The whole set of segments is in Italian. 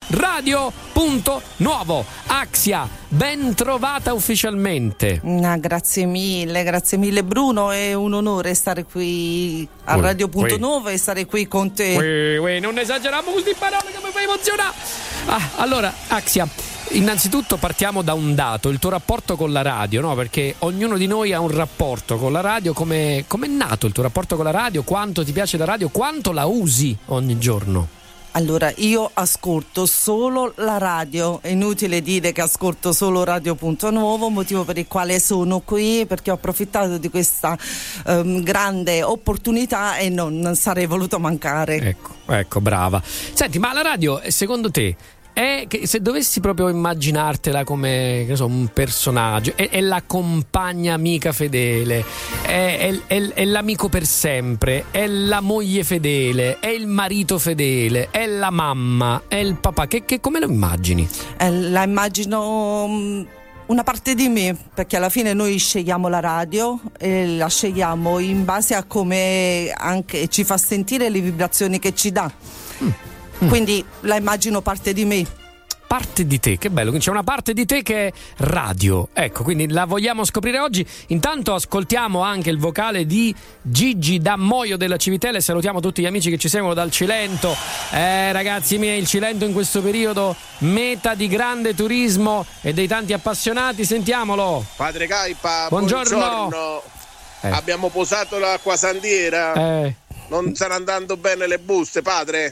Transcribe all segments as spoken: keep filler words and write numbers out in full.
Radio Punto Nuovo. Axia, ben trovata ufficialmente. Ah, grazie mille, grazie mille Bruno, è un onore stare qui a Ui, Radio Punto ui. Nuovo e stare qui con te. Ui, ui, non esageriamo con queste parole che mi fai emozionare. Ah, allora, Axia, innanzitutto partiamo da un dato, il tuo rapporto con la radio, no? Perché ognuno di noi ha un rapporto con la radio. Come è nato il tuo rapporto con la radio? Quanto ti piace la radio? Quanto la usi ogni giorno? Allora, io ascolto solo la radio, è inutile dire che ascolto solo Radio Punto Nuovo, motivo per il quale sono qui, perché ho approfittato di questa um, grande opportunità e non sarei voluto mancare. Ecco, ecco, brava. Senti, ma la radio, secondo te, è che se dovessi proprio immaginartela come, che ne so, un personaggio, è, è la compagna amica fedele, è, è, è, è l'amico per sempre, è la moglie fedele, è il marito fedele, è la mamma, è il papà, che, che come lo immagini? Eh, la immagino um, una parte di me, perché alla fine noi scegliamo la radio e la scegliamo in base a come anche ci fa sentire le vibrazioni che ci dà. Mm. Quindi la immagino parte di me. Parte di te, che bello, quindi c'è una parte di te che è radio, ecco, quindi la vogliamo scoprire oggi. Intanto ascoltiamo anche il vocale di Gigi da Moio della Civitella e salutiamo tutti gli amici che ci seguono dal Cilento. Eh ragazzi miei, il Cilento in questo periodo meta di grande turismo e dei tanti appassionati, sentiamolo. Padre Caipa, buongiorno, buongiorno. Eh. Abbiamo posato l'acqua sandiera. Eh. Non stanno andando bene le buste, padre.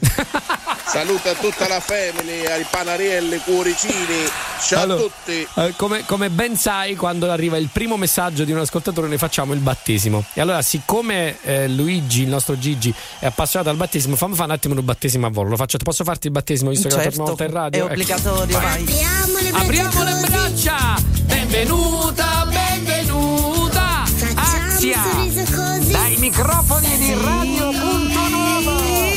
Saluta tutta la family, ai Panarielli, Cuoricini. Ciao allora, a tutti. Eh, come, come ben sai, quando arriva il primo messaggio di un ascoltatore ne facciamo il battesimo. E allora, siccome eh, Luigi, il nostro Gigi, è appassionato al battesimo, fammi fare un attimo un battesimo a volo. Lo faccio, posso farti il battesimo visto certo, che la torna in radio? è obbligatorio, ecco. Vai. Apriamo le braccia, apriamo le braccia. Benvenuta, benvenuta Axia dai microfoni di Radio Punto Nuovo.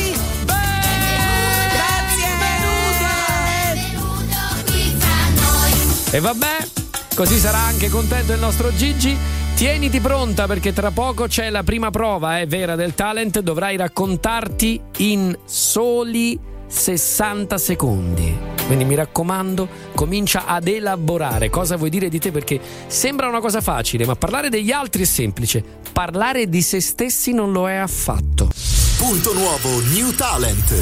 E vabbè, così sarà anche contento il nostro Gigi. Tieniti pronta perché tra poco c'è la prima prova, è eh, vera, del talent. Dovrai raccontarti in soli sessanta secondi. Quindi mi raccomando, comincia ad elaborare cosa vuoi dire di te, perché sembra una cosa facile, ma parlare degli altri è semplice. Parlare di se stessi non lo è affatto. Punto Nuovo New Talent.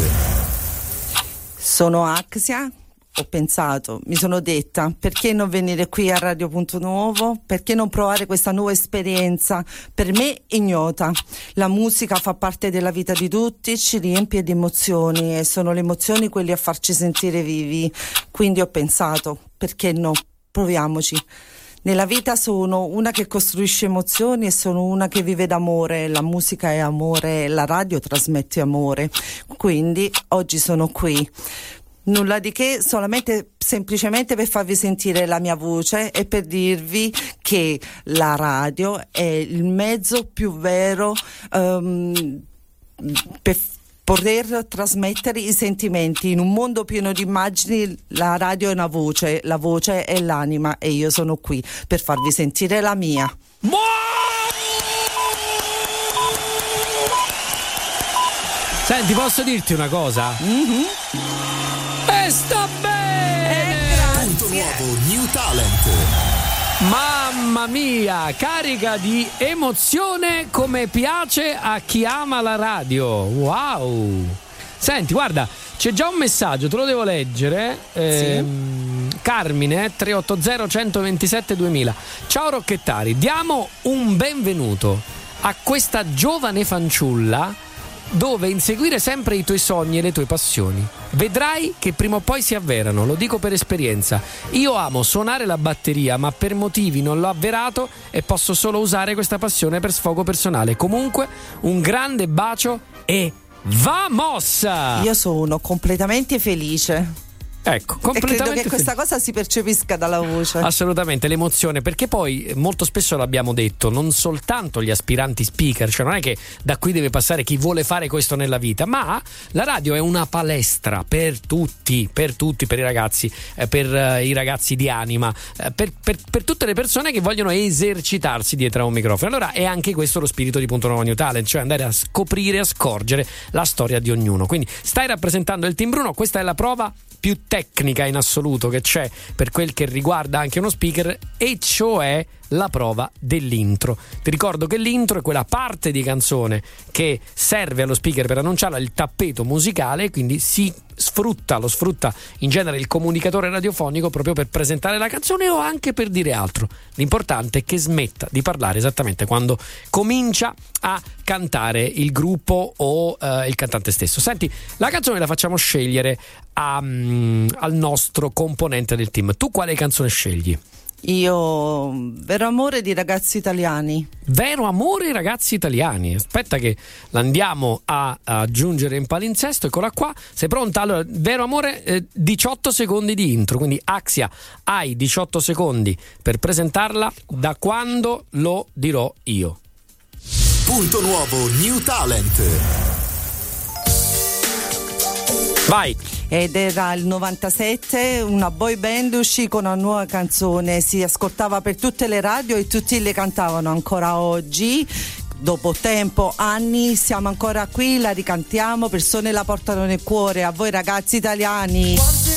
Sono Axia. Ho pensato, mi sono detta, perché non venire qui a Radio Punto Nuovo? Perché non provare questa nuova esperienza per me ignota? La musica fa parte della vita di tutti, ci riempie di emozioni e sono le emozioni quelle a farci sentire vivi. Quindi ho pensato, perché no? Proviamoci. Nella vita sono una che costruisce emozioni e sono una che vive d'amore. La musica è amore, la radio trasmette amore. Quindi oggi sono qui. Nulla di che, solamente semplicemente per farvi sentire la mia voce e per dirvi che la radio è il mezzo più vero um, per poter trasmettere i sentimenti. In un mondo pieno di immagini la radio è una voce, la voce è l'anima e io sono qui per farvi sentire la mia. Senti, posso dirti una cosa? Mm-hmm. E sta bene! Eh, Punto Nuovo New Talent. Mamma mia, carica di emozione come piace a chi ama la radio. Wow! Senti, guarda, c'è già un messaggio, te lo devo leggere. Ehm, sì. Carmine tre otto zero uno due sette duemila. Ciao Rocchettari, diamo un benvenuto a questa giovane fanciulla dove inseguire sempre i tuoi sogni e le tue passioni. Vedrai che prima o poi si avverano, lo dico per esperienza. Io amo suonare la batteria, ma per motivi non l'ho avverato e posso solo usare questa passione per sfogo personale. Comunque, un grande bacio e vamos! Io sono completamente felice. Ecco, completamente e credo che questa felice. cosa si percepisca dalla voce. Assolutamente, l'emozione, perché poi molto spesso l'abbiamo detto, non soltanto gli aspiranti speaker, cioè non è che da qui deve passare chi vuole fare questo nella vita, ma la radio è una palestra per tutti, per tutti, per i ragazzi, eh, per uh, i ragazzi di anima, eh, per, per, per tutte le persone che vogliono esercitarsi dietro a un microfono. Allora è anche questo lo spirito di Punto Nuovo New Talent, cioè andare a scoprire, a scorgere la storia di ognuno. Quindi stai rappresentando il Team Bruno, questa è la prova più tecnica in assoluto che c'è per quel che riguarda anche uno speaker, e cioè la prova dell'intro. Ti ricordo che l'intro è quella parte di canzone che serve allo speaker per annunciarla, il tappeto musicale, quindi si sfrutta, lo sfrutta in genere il comunicatore radiofonico proprio per presentare la canzone o anche per dire altro. L'importante è che smetta di parlare esattamente quando comincia a cantare il gruppo o uh, il cantante stesso. Senti, la canzone la facciamo scegliere a, um, al nostro componente del team. Tu quale canzone scegli? Io Vero amore di Ragazzi Italiani. Vero amore ragazzi italiani. Aspetta che l'andiamo a, a aggiungere in palinsesto. Eccola qua. Sei pronta? Allora, Vero amore, eh, diciotto secondi di intro. Quindi Axia, hai diciotto secondi per presentarla da quando lo dirò io. Punto nuovo New Talent. Vai. Ed era il novantasette, una boy band uscì con una nuova canzone, si ascoltava per tutte le radio e tutti le cantavano ancora oggi. Dopo tempo, anni, siamo ancora qui, la ricantiamo, persone la portano nel cuore. A voi ragazzi italiani.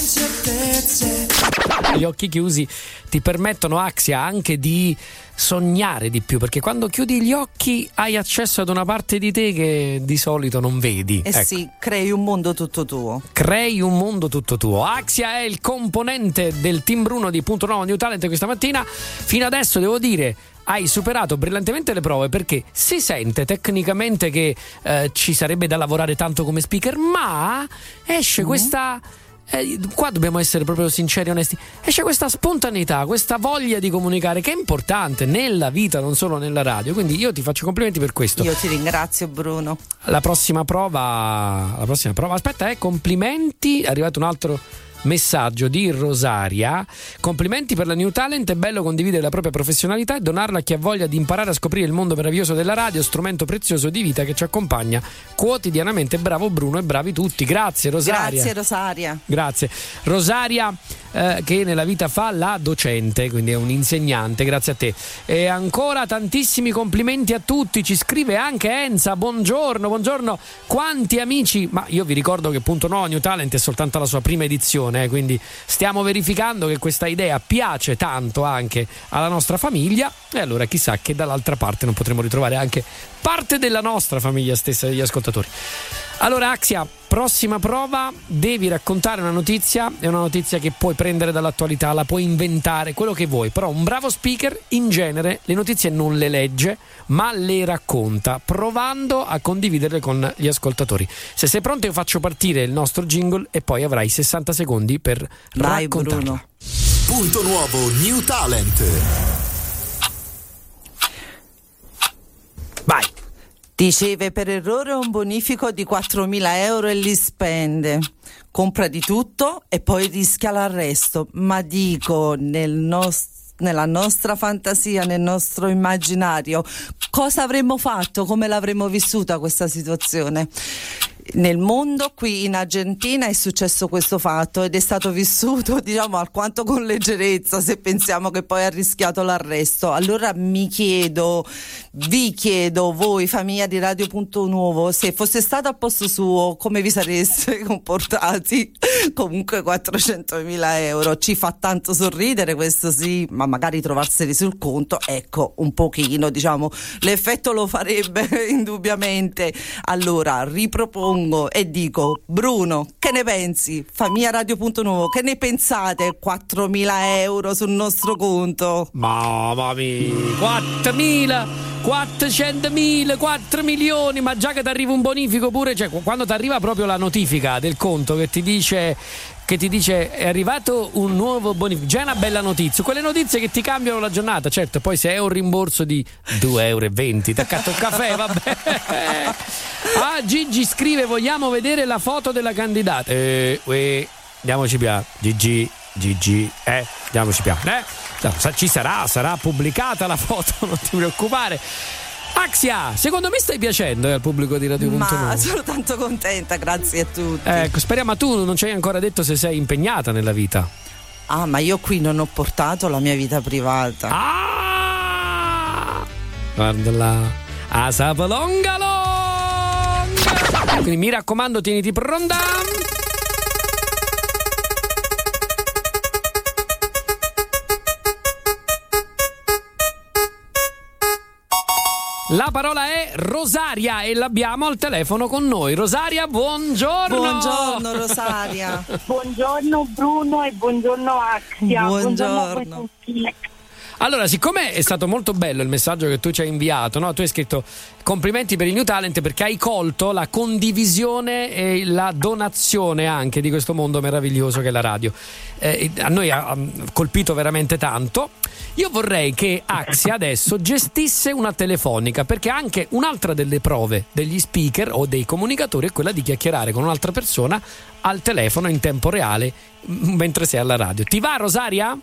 Gli occhi chiusi ti permettono, Axia, anche di sognare di più, perché quando chiudi gli occhi hai accesso ad una parte di te che di solito non vedi. Eh ecco. sì, crei un mondo tutto tuo. Crei un mondo tutto tuo. Axia è il componente del team Bruno di Punto Nuovo New Talent questa mattina. Fino adesso devo dire hai superato brillantemente le prove, perché si sente tecnicamente che eh, ci sarebbe da lavorare tanto come speaker, ma esce mm. questa eh, qua dobbiamo essere proprio sinceri e onesti, esce questa spontaneità, questa voglia di comunicare che è importante nella vita, non solo nella radio, quindi io ti faccio complimenti per questo. Io ti ringrazio, Bruno. La prossima prova la prossima prova aspetta, eh, complimenti, è arrivato un altro messaggio di Rosaria. Complimenti per la New Talent, è bello condividere la propria professionalità e donarla a chi ha voglia di imparare a scoprire il mondo meraviglioso della radio, strumento prezioso di vita che ci accompagna quotidianamente. Bravo Bruno e bravi tutti. Grazie Rosaria. Grazie Rosaria. Grazie Rosaria, eh, che nella vita fa la docente, quindi è un insegnante. Grazie a te. E ancora tantissimi complimenti a tutti. Ci scrive anche Enza. Buongiorno, buongiorno. Quanti amici, ma io vi ricordo che Punto Nuovo New Talent è soltanto la sua prima edizione, eh, quindi stiamo verificando che questa idea piace tanto anche alla nostra famiglia, e allora chissà che dall'altra parte non potremo ritrovare anche parte della nostra famiglia stessa, degli ascoltatori. Allora Axia, prossima prova, devi raccontare una notizia, è una notizia che puoi prendere dall'attualità, la puoi inventare, quello che vuoi, però un bravo speaker in genere le notizie non le legge ma le racconta, provando a condividerle con gli ascoltatori. Se sei pronto io faccio partire il nostro jingle e poi avrai sessanta secondi per Vai, raccontarla. Bruno. Punto nuovo New Talent. Vai. Riceve per errore un bonifico di quattromila euro e li spende. Compra di tutto e poi rischia l'arresto. Ma dico, nel nostro nella nostra fantasia, nel nostro immaginario, cosa avremmo fatto, come l'avremmo vissuta questa situazione? Nel mondo, qui in Argentina, è successo questo fatto ed è stato vissuto, diciamo, alquanto con leggerezza, se pensiamo che poi ha rischiato l'arresto. Allora mi chiedo, vi chiedo, voi famiglia di Radio Punto Nuovo, se fosse stato a posto suo, come vi sareste comportati? Comunque quattrocentomila euro ci fa tanto sorridere, questo sì, ma magari trovarseli sul conto, ecco, un pochino, diciamo, l'effetto lo farebbe indubbiamente. Allora ripropongo e dico, Bruno, che ne pensi? Famiglia Radio Punto Nuovo, che ne pensate? quattromila euro sul nostro conto. Mamma mia, quattromila, quattrocentomila, quattro milioni, ma già che ti arriva un bonifico pure, cioè quando ti arriva proprio la notifica del conto che ti dice che ti dice è arrivato un nuovo bonifico, già è una bella notizia, quelle notizie che ti cambiano la giornata. Certo, poi se è un rimborso di due euro e venti ti accatto il caffè, vabbè. Ah, Gigi scrive, vogliamo vedere la foto della candidata. Eh, eh, andiamoci piano, Gigi, Gigi, eh, andiamoci piano, eh. Ci sarà, sarà pubblicata la foto, non ti preoccupare. Axia, secondo me stai piacendo eh, al pubblico di Radio Punto Nuovo. Ma sono tanto contenta, grazie a tutti. Ecco, speriamo, ma tu non ci hai ancora detto se sei impegnata nella vita. Ah, ma io qui non ho portato la mia vita privata. Ah! Guarda là, a sapolonga longa. Quindi mi raccomando, tieniti pronta. La parola è Rosaria e l'abbiamo al telefono con noi. Rosaria, buongiorno. Buongiorno Rosaria. Buongiorno Bruno e buongiorno Axia. Buongiorno. Buongiorno a voi tutti. Allora, siccome è stato molto bello il messaggio che tu ci hai inviato, no? Tu hai scritto complimenti per il New Talent perché hai colto la condivisione e la donazione anche di questo mondo meraviglioso che è la radio. Eh, a noi ha colpito veramente tanto. Io vorrei che Axia adesso gestisse una telefonica, perché anche un'altra delle prove degli speaker o dei comunicatori è quella di chiacchierare con un'altra persona al telefono in tempo reale mentre sei alla radio. Ti va, Rosaria?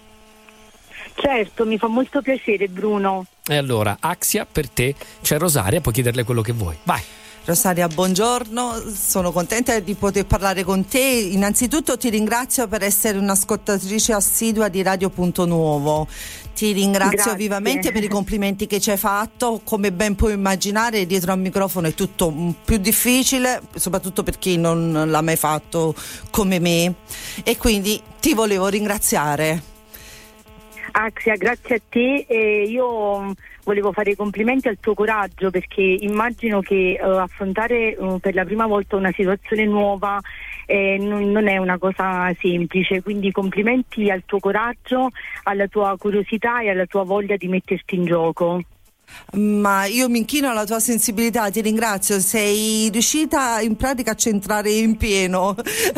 Certo, mi fa molto piacere, Bruno. E allora, Axia, per te c'è Rosaria, puoi chiederle quello che vuoi. Vai. Rosaria, buongiorno, sono contenta di poter parlare con te. Innanzitutto ti ringrazio per essere un'ascoltatrice assidua di Radio Punto Nuovo. Ti ringrazio Grazie. vivamente per i complimenti che ci hai fatto. Come ben puoi immaginare, dietro al microfono è tutto più difficile, soprattutto per chi non l'ha mai fatto come me. E quindi ti volevo ringraziare. Axia, grazie a te. E io volevo fare i complimenti al tuo coraggio, perché immagino che uh, affrontare uh, per la prima volta una situazione nuova eh, non, non è una cosa semplice, quindi complimenti al tuo coraggio, alla tua curiosità e alla tua voglia di metterti in gioco. Ma io mi inchino alla tua sensibilità, ti ringrazio, sei riuscita in pratica a centrare in pieno.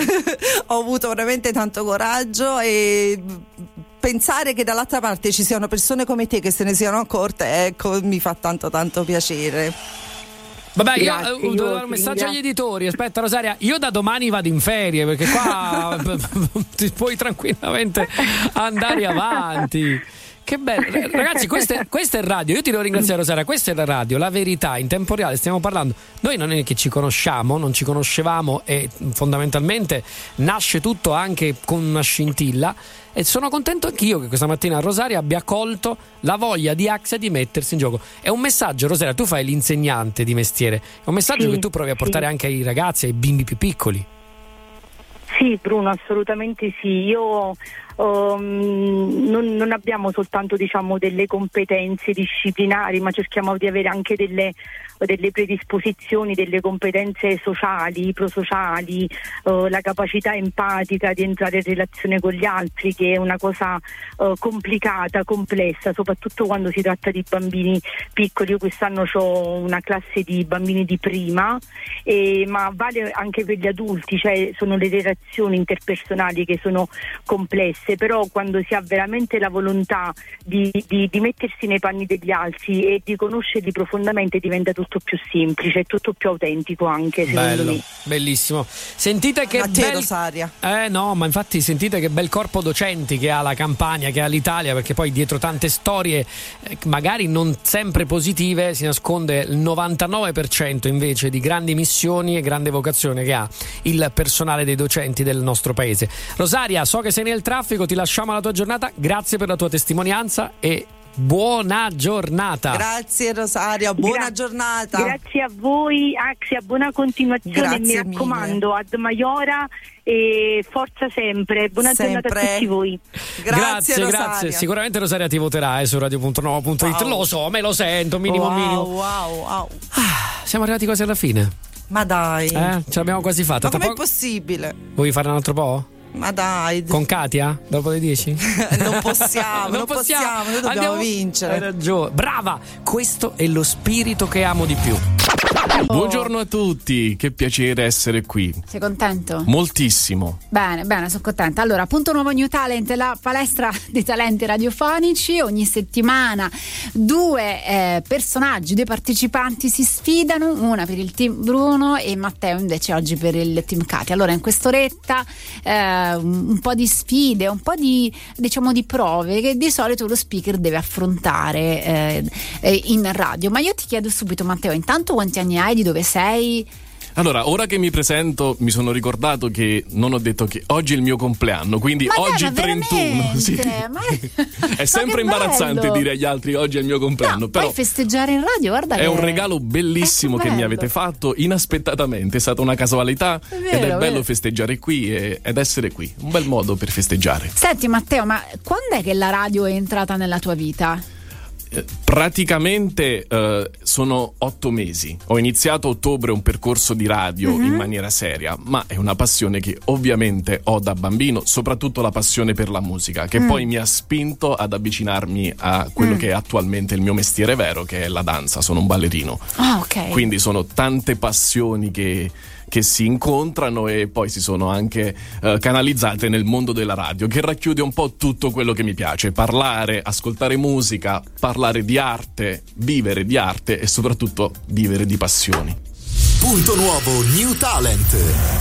Ho avuto veramente tanto coraggio e pensare che dall'altra parte ci siano persone come te che se ne siano accorte, ecco, mi fa tanto tanto piacere. Vabbè, Grazie, io, io devo io dare un ti messaggio ringrazio. agli editori. Aspetta, Rosaria, io da domani vado in ferie perché qua ti puoi tranquillamente andare avanti. Che bello, ragazzi, questa è, questa è radio. Io ti devo ringraziare, Rosaria. Questa è la radio, la verità in tempo reale. Stiamo parlando. Noi non è che ci conosciamo, non ci conoscevamo e fondamentalmente nasce tutto anche con una scintilla. E sono contento anch'io che questa mattina Rosaria abbia colto la voglia di Axia di mettersi in gioco. È un messaggio, Rosaria, tu fai l'insegnante di mestiere. È un messaggio Sì, che tu provi a portare sì. anche ai ragazzi, ai bimbi più piccoli. Sì, Bruno, assolutamente sì. Io um, non, non abbiamo soltanto, diciamo, delle competenze disciplinari, ma cerchiamo di avere anche delle, delle predisposizioni, delle competenze sociali, prosociali, uh, la capacità empatica di entrare in relazione con gli altri, che è una cosa uh, complicata, complessa, soprattutto quando si tratta di bambini piccoli. Io quest'anno ho una classe di bambini di prima, e, ma vale anche per gli adulti, cioè sono le relazioni interpersonali che sono complesse, però quando si ha veramente la volontà di, di, di mettersi nei panni degli altri e di conoscerli profondamente, diventa tutto più semplice, tutto più autentico anche, secondo Bello, me. bellissimo. Sentite che A te, bel... Rosaria. Eh no, ma infatti sentite che bel corpo docenti che ha la Campania, che ha l'Italia, perché poi dietro tante storie eh, magari non sempre positive si nasconde il novantanove per cento invece di grandi missioni e grande vocazione che ha il personale dei docenti del nostro paese. Rosaria, so che sei nel traffico, ti lasciamo alla tua giornata, grazie per la tua testimonianza e buona giornata. Grazie Rosaria, buona Gra- giornata. Grazie a voi, Axia, buona continuazione. Grazie mi raccomando, mille. ad Maiora e forza sempre. Buona Sempre. giornata a tutti voi. Grazie, Rosaria. grazie. Sicuramente Rosaria ti voterà eh, su radio punto nuovo punto it. Wow. Lo so, me lo sento, minimo wow, minimo. wow, wow. Ah, siamo arrivati quasi alla fine. Ma dai, Eh, ce l'abbiamo quasi fatta. ma Tra com'è poco- possibile? Vuoi fare un altro po'? Ma dai, Con Katia? Dopo le dieci? non possiamo, non possiamo, noi dobbiamo Andiamo- vincere. Hai ragione. Brava! Questo è lo spirito che amo di più. Buongiorno a tutti, che piacere essere qui. Sei contento? Moltissimo. Bene, bene, sono contenta. Allora, Punto Nuovo New Talent, la palestra dei talenti radiofonici. Ogni settimana due eh, personaggi, due partecipanti si sfidano, una per il team Bruno e Matteo invece oggi per il team Katia. Allora, in quest'oretta eh, un, un po' di sfide, un po' di, diciamo, di prove che di solito lo speaker deve affrontare eh, eh, in radio. Ma io ti chiedo subito, Matteo, intanto quanti anni hai, di dove sei? Allora, ora che mi presento, mi sono ricordato che non ho detto che oggi è il mio compleanno, quindi Ma oggi dai, ma trentuno. veramente? Sì. Ma- È ma sempre che imbarazzante bello! dire agli altri oggi è il mio compleanno, No, però poi festeggiare in radio, guarda è che un regalo bellissimo è che mi bello. avete fatto inaspettatamente, è stata una casualità È vero, ed è bello vero. festeggiare qui e- ed essere qui, un bel modo per festeggiare. Senti Matteo, ma quando è che la radio è entrata nella tua vita? Praticamente eh, sono otto mesi. Ho iniziato a ottobre un percorso di radio mm-hmm. in maniera seria, ma è una passione che ovviamente ho da bambino, soprattutto la passione per la musica, che mm. poi mi ha spinto ad avvicinarmi a quello mm. che è attualmente il mio mestiere vero, che è la danza. Sono un ballerino. Ah, ok. Quindi sono tante passioni che che si incontrano e poi si sono anche eh, canalizzate nel mondo della radio, che racchiude un po' tutto quello che mi piace: parlare, ascoltare musica, parlare di arte, vivere di arte e soprattutto vivere di passioni. Punto nuovo New Talent.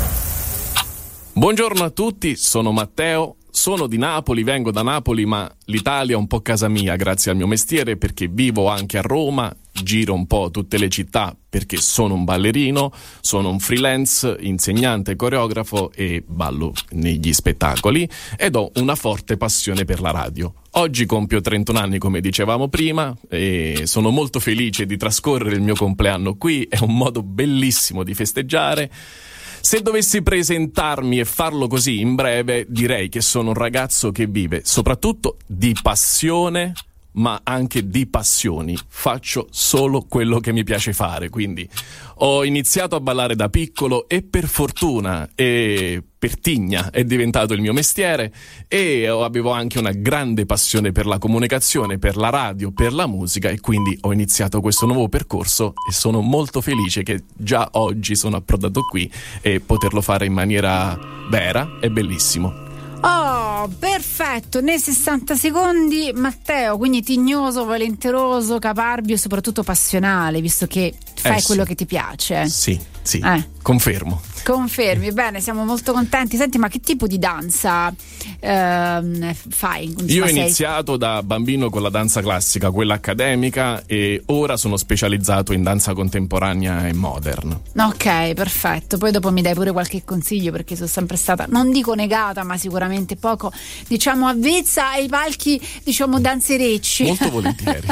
Buongiorno a tutti, sono Matteo. Sono di Napoli, vengo da Napoli, ma l'Italia è un po' casa mia grazie al mio mestiere, perché vivo anche a Roma, giro un po' tutte le città perché sono un ballerino, sono un freelance, insegnante, coreografo e ballo negli spettacoli ed ho una forte passione per la radio. Oggi compio trentuno anni, come dicevamo prima, e sono molto felice di trascorrere il mio compleanno qui, è un modo bellissimo di festeggiare. Se dovessi presentarmi e farlo così in breve, direi che sono un ragazzo che vive soprattutto di passione, ma anche di passioni. Faccio solo quello che mi piace fare, quindi ho iniziato a ballare da piccolo e per fortuna e per tigna è diventato il mio mestiere, e avevo anche una grande passione per la comunicazione, per la radio, per la musica, e quindi ho iniziato questo nuovo percorso e sono molto felice che già oggi sono approdato qui e poterlo fare in maniera vera è bellissimo. Oh, perfetto, nei sessanta secondi Matteo, quindi tignoso, volenteroso, caparbio e soprattutto passionale, visto che fai eh sì. quello che ti piace. Sì, sì, eh. confermo. Confermi, bene, siamo molto contenti. Senti, ma che tipo di danza ehm, fai? Insomma, Io ho sei... iniziato da bambino con la danza classica, quella accademica, e ora sono specializzato in danza contemporanea e modern. Ok, perfetto. Poi dopo mi dai pure qualche consiglio, perché sono sempre stata, non dico negata, ma sicuramente poco, diciamo, avvezza ai palchi, diciamo, danzerecci. Molto volentieri.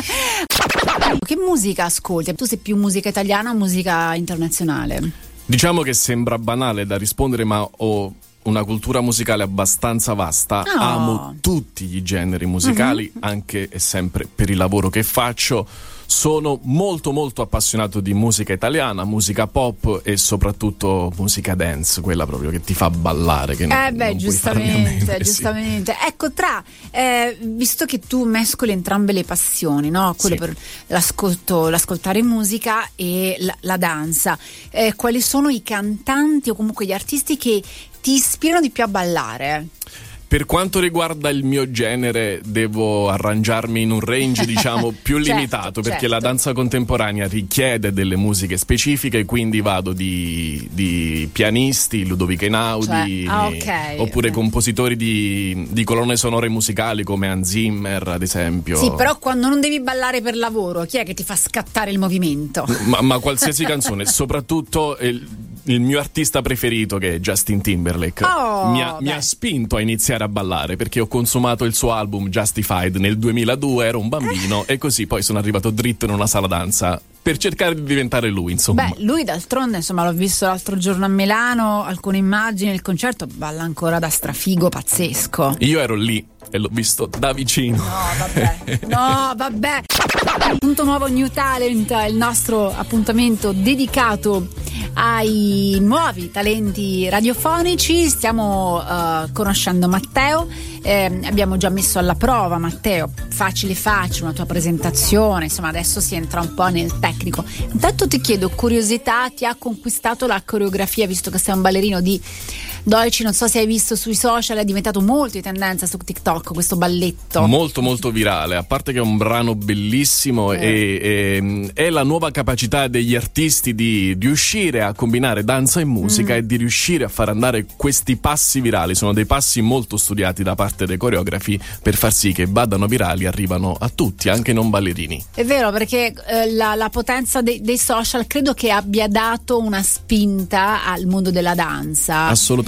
Che musica ascolti? Tu sei più musica italiana o musica internazionale? Diciamo che sembra banale da rispondere, ma ho una cultura musicale abbastanza vasta. Oh. Amo tutti i generi musicali, uh-huh. anche e sempre per il lavoro che faccio. Sono molto molto appassionato di musica italiana, musica pop e soprattutto musica dance, quella proprio che ti fa ballare, che eh non, beh, non giustamente, puoi giustamente. Sì. Ecco, tra eh, visto che tu mescoli entrambe le passioni, no? Quello sì. per l'ascolto, l'ascoltare musica e la, la danza, eh, quali sono i cantanti o comunque gli artisti che ti ispirano di più a ballare? Per quanto riguarda il mio genere, devo arrangiarmi in un range, diciamo, più certo, limitato, perché certo. la danza contemporanea richiede delle musiche specifiche, quindi vado di, di pianisti, Ludovico Einaudi, cioè, ah, okay, oppure okay. compositori di, di colonne sonore musicali come Hans Zimmer, ad esempio. Sì, però quando non devi ballare per lavoro, chi è che ti fa scattare il movimento? Ma, ma qualsiasi canzone, soprattutto il, il mio artista preferito, che è Justin Timberlake, oh, mi, ha, mi ha spinto a iniziare a ballare, perché ho consumato il suo album Justified nel duemiladue, ero un bambino e così poi sono arrivato dritto in una sala danza per cercare di diventare lui, insomma. Beh, lui d'altronde, insomma, l'ho visto l'altro giorno a Milano, alcune immagini, il concerto, balla ancora da strafigo pazzesco. Io ero lì e l'ho visto da vicino. No, vabbè. No, vabbè. Punto nuovo New Talent, il nostro appuntamento dedicato ai nuovi talenti radiofonici. Stiamo uh, conoscendo Matteo, eh, abbiamo già messo alla prova Matteo, facile facile, una tua presentazione, insomma adesso si entra un po' nel tecnico. Intanto ti chiedo, curiosità, ti ha conquistato la coreografia, visto che sei un ballerino di Deutsche, non so se hai visto sui social, è diventato molto di tendenza su TikTok questo balletto. Molto molto virale, a parte che è un brano bellissimo eh. e, e è la nuova capacità degli artisti di riuscire a combinare danza e musica mm. e di riuscire a far andare questi passi virali. Sono dei passi molto studiati da parte dei coreografi per far sì che vadano virali, arrivano a tutti, anche non ballerini. È vero, perché eh, la, la potenza de, dei social credo che abbia dato una spinta al mondo della danza. Assolutamente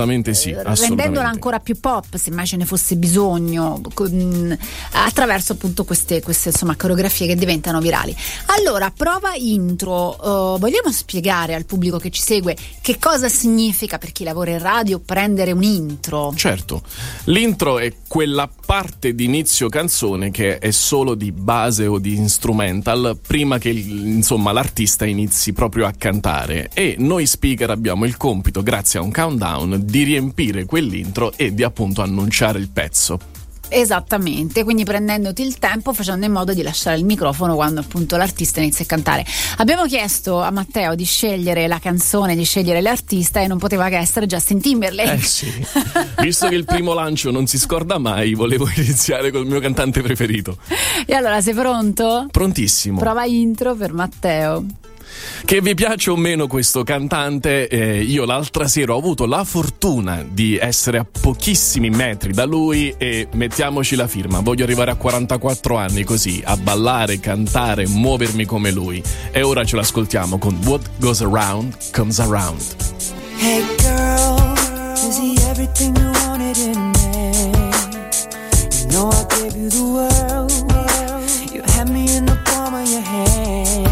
assolutamente sì, assolutamente. rendendola ancora più pop, se mai ce ne fosse bisogno, con, attraverso appunto queste, queste insomma coreografie che diventano virali. Allora, prova intro, uh, vogliamo spiegare al pubblico che ci segue che cosa significa per chi lavora in radio prendere un intro? Certo, l'intro è quella parte di inizio canzone che è solo di base o di instrumental prima che insomma l'artista inizi proprio a cantare, e noi speaker abbiamo il compito, grazie a un countdown, di riempire quell'intro e di appunto annunciare il pezzo. Esattamente, quindi prendendoti il tempo, facendo in modo di lasciare il microfono quando appunto l'artista inizia a cantare. Abbiamo chiesto a Matteo di scegliere la canzone, di scegliere l'artista, e non poteva che essere Justin Timberlake. Eh sì, visto che il primo lancio non si scorda mai, volevo iniziare col mio cantante preferito. E allora, sei pronto? Prontissimo. Prova intro per Matteo. Che vi piaccia o meno questo cantante, eh, io l'altra sera ho avuto la fortuna di essere a pochissimi metri da lui, e mettiamoci la firma, voglio arrivare a quarantaquattro anni così, a ballare, cantare, muovermi come lui. E ora ce l'ascoltiamo con What Goes Around Comes Around. Hey girl, is he everything you wanted in me? You know I gave you the world, you had me in the palm of your hand.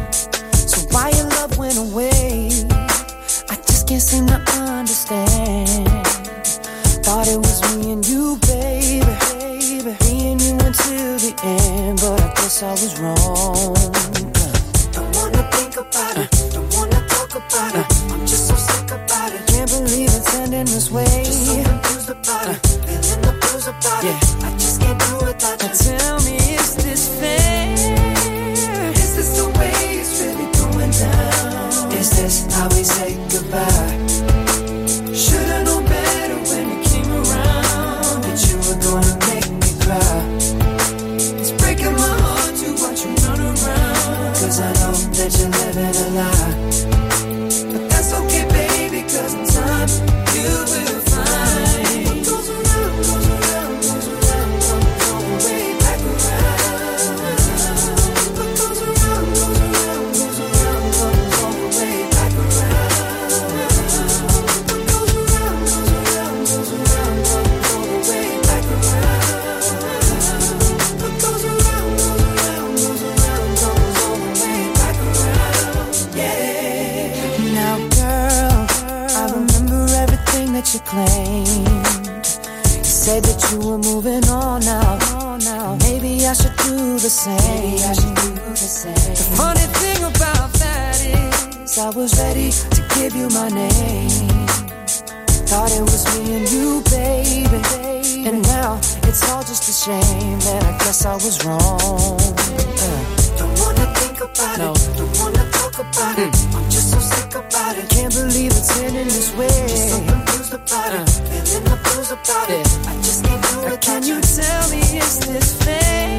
Why your love went away, I just can't seem to understand. Thought it was me and you, baby, me and you until the end, but I guess I was wrong. Don't wanna think about it, don't wanna talk about it, I'm just so sick about it. Can't believe it's ending this way. Just so confused about it, feeling the blues about it. I just can't do it without you. Tell me, is this fair? Is this the way it's really going down? Is this how we say goodbye? Should've known better when you came around, that you were gonna make me cry. It's breaking my heart to watch you run around, cause I know that you're living a lie. But that's okay, baby, cause in time you will find what goes around, goes around, goes around, comes all the way back around. What goes around, goes around, goes around, comes all the way back around. What goes around, goes around, goes around, comes all the way back around. What goes around, goes around, goes around, comes all the way back around. Yeah. Now, girl, I remember everything that you claimed. You said that you were moving on now. Maybe I should do the same. Maybe I should do the same. The funny thing about that is I was ready to give you my name. Thought it was me and you, baby. And now it's all just a shame that I guess I was wrong. Uh, don't wanna think about no. it, don't wanna talk about mm. it. I'm just so sick about it. Can't believe it's ending this way. Just so confused about uh. it, feeling the blues about yeah. it. I just can't do it. Can you tell me, is this fair?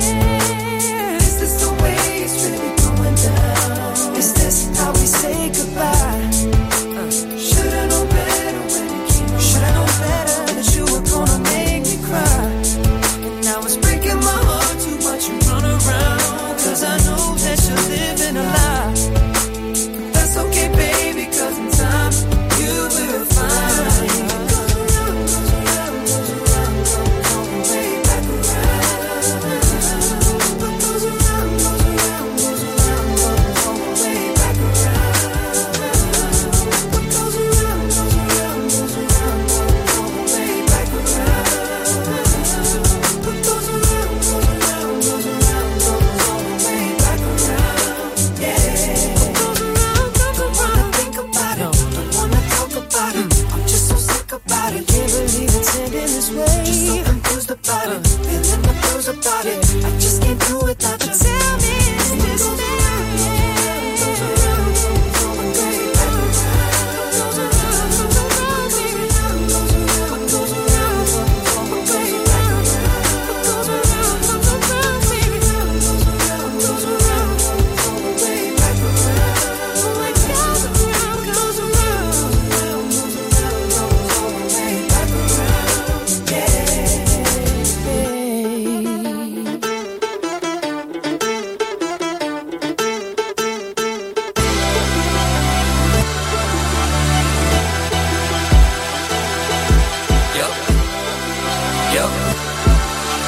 Is this the way it's really going down? Is this how we say goodbye? Uh. Should've known better when it came around. Should've known better that you were gonna make me cry. And now it's breaking my heart to watch you run around, cause I know that you're living a lie. But that's okay, baby, cause in time you will find. What goes around, goes around, goes around,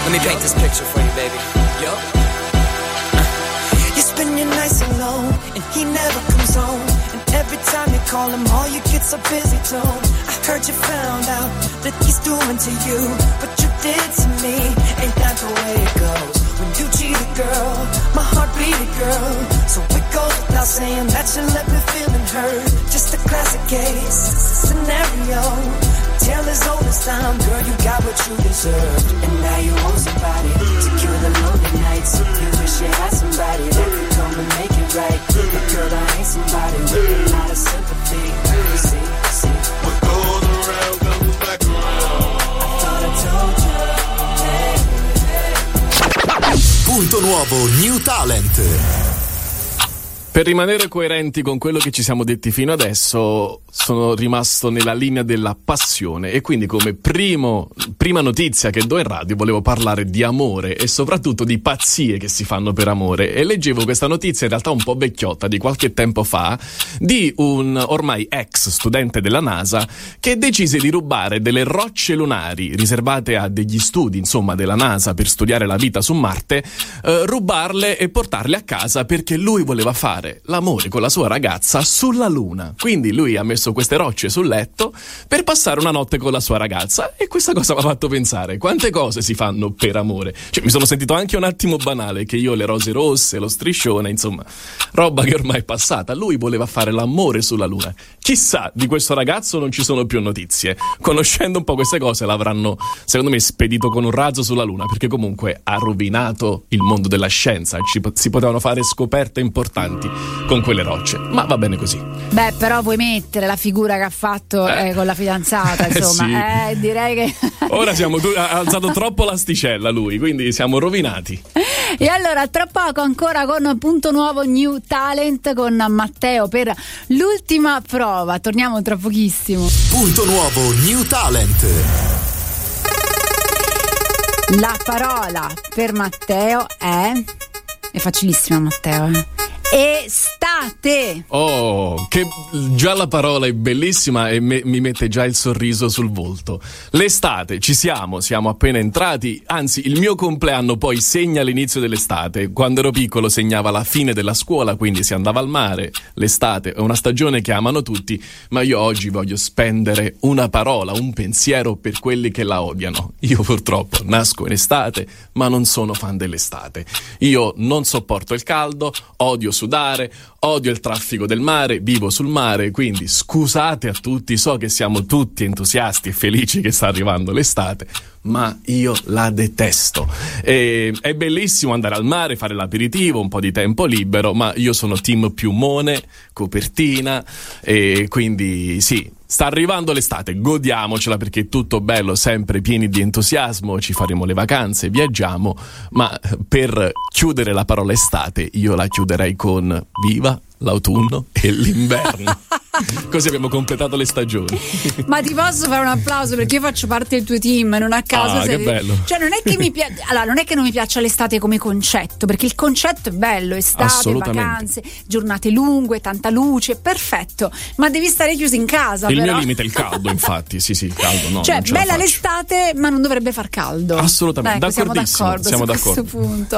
Let me paint this picture for you, baby. Yo. You spend your nights alone, and he never comes home. And every time you call him, all you get's a busy tone. I heard you found out that he's doing to you what you did to me. Ain't that the way it goes? When you cheat a girl, my heart beat a girl. So it goes without saying that you left me feeling hurt. Just a classic case scenario. Tale as old as time, girl, you got what you deserved. And now you want somebody to cure the lonely nights. You wish you had somebody that could come and make it right. But girl, I ain't somebody with a lot of sympathy. You see, see. What goes around comes back around. I thought I told you. Hey, hey. Punto nuovo New Talent. Per rimanere coerenti con quello che ci siamo detti fino adesso, sono rimasto nella linea della passione e quindi come primo, prima notizia che do in radio volevo parlare di amore e soprattutto di pazzie che si fanno per amore, e leggevo questa notizia in realtà un po' vecchiotta di qualche tempo fa di un ormai ex studente della NASA che decise di rubare delle rocce lunari riservate a degli studi insomma della NASA per studiare la vita su Marte, eh, rubarle e portarle a casa perché lui voleva fare l'amore con la sua ragazza sulla Luna. Quindi lui ha messo queste rocce sul letto per passare una notte con la sua ragazza, e questa cosa mi ha fatto pensare quante cose si fanno per amore. Cioè, mi sono sentito anche un attimo banale, che io le rose rosse, lo striscione, insomma roba che ormai è passata. Lui voleva fare l'amore sulla Luna. Chissà, di questo ragazzo non ci sono più notizie. Conoscendo un po' queste cose l'avranno secondo me spedito con un razzo sulla Luna, perché comunque ha rovinato il mondo della scienza. Ci, si potevano fare scoperte importanti con quelle rocce, ma va bene così. Beh, però puoi mettere la figura che ha fatto eh. Eh, con la fidanzata, insomma. Sì. eh, direi che ora siamo tu- ha alzato troppo l'asticella lui, quindi siamo rovinati. E allora tra poco ancora con Punto Nuovo New Talent con Matteo per l'ultima prova. Torniamo tra pochissimo. Punto nuovo New Talent. La parola per Matteo è è facilissima, Matteo, eh? Estate. Oh, che già la parola è bellissima e me, mi mette già il sorriso sul volto. L'estate, ci siamo, siamo appena entrati, anzi il mio compleanno poi segna l'inizio dell'estate. Quando ero piccolo segnava la fine della scuola, quindi si andava al mare. L'estate è una stagione che amano tutti, ma io oggi voglio spendere una parola, un pensiero per quelli che la odiano. Io purtroppo nasco in estate, ma non sono fan dell'estate. Io non sopporto il caldo, odio sudare, odio il traffico del mare, vivo sul mare, quindi scusate a tutti, so che siamo tutti entusiasti e felici che sta arrivando l'estate, ma io la detesto. E è bellissimo andare al mare, fare l'aperitivo, un po' di tempo libero, ma io sono team piumone, copertina, e quindi sì, sta arrivando l'estate, godiamocela perché è tutto bello, sempre pieni di entusiasmo, ci faremo le vacanze, viaggiamo, ma per chiudere la parola estate io la chiuderei con viva l'autunno e l'inverno. Così abbiamo completato le stagioni. Ma ti posso fare un applauso perché io faccio parte del tuo team, non a caso. Ah, sei... che bello. Cioè non è che mi piace, allora non è che non mi piaccia l'estate come concetto, perché il concetto è bello, estate, vacanze, giornate lunghe, tanta luce, perfetto, ma devi stare chiusi in casa. Il però. mio limite è il caldo, infatti, sì sì, il caldo no. Cioè non ce la bella faccio. l'estate, ma non dovrebbe far caldo. Assolutamente, ecco, siamo d'accordissimo, d'accordo siamo su d'accordo. questo punto.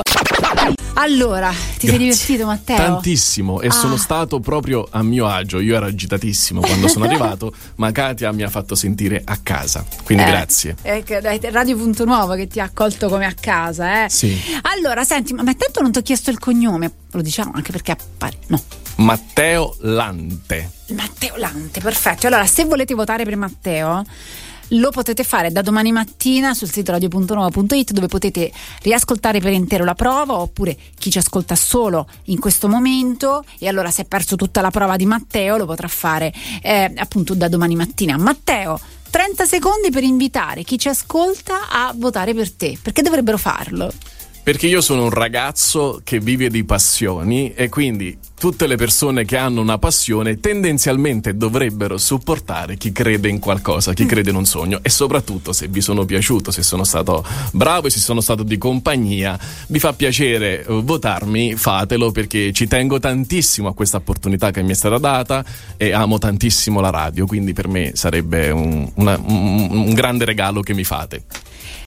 Allora, ti Grazie. sei divertito, Matteo? Tantissimo, e Ah. sono stato proprio a mio agio. Io ero agitatissimo quando sono arrivato, ma Katia mi ha fatto sentire a casa, quindi Eh, grazie. È che- è Radio Punto Nuovo che ti ha accolto come a casa, eh? Sì. Allora, senti, ma tanto non ti ho chiesto il cognome, lo diciamo anche perché appare. No. Matteo Lante. Matteo Lante, perfetto. Allora, se volete votare per Matteo, lo potete fare da domani mattina sul sito radio punto nuovo punto it, dove potete riascoltare per intero la prova, oppure chi ci ascolta solo in questo momento e allora si è perso tutta la prova di Matteo lo potrà fare eh, appunto da domani mattina. Matteo, trenta secondi per invitare chi ci ascolta a votare per te. Perché dovrebbero farlo? Perché io sono un ragazzo che vive di passioni e quindi tutte le persone che hanno una passione tendenzialmente dovrebbero supportare chi crede in qualcosa, chi crede in un sogno, e soprattutto se vi sono piaciuto, se sono stato bravo e se sono stato di compagnia, vi fa piacere eh, votarmi, fatelo, perché ci tengo tantissimo a questa opportunità che mi è stata data e amo tantissimo la radio, quindi per me sarebbe un, una, un, un grande regalo che mi fate.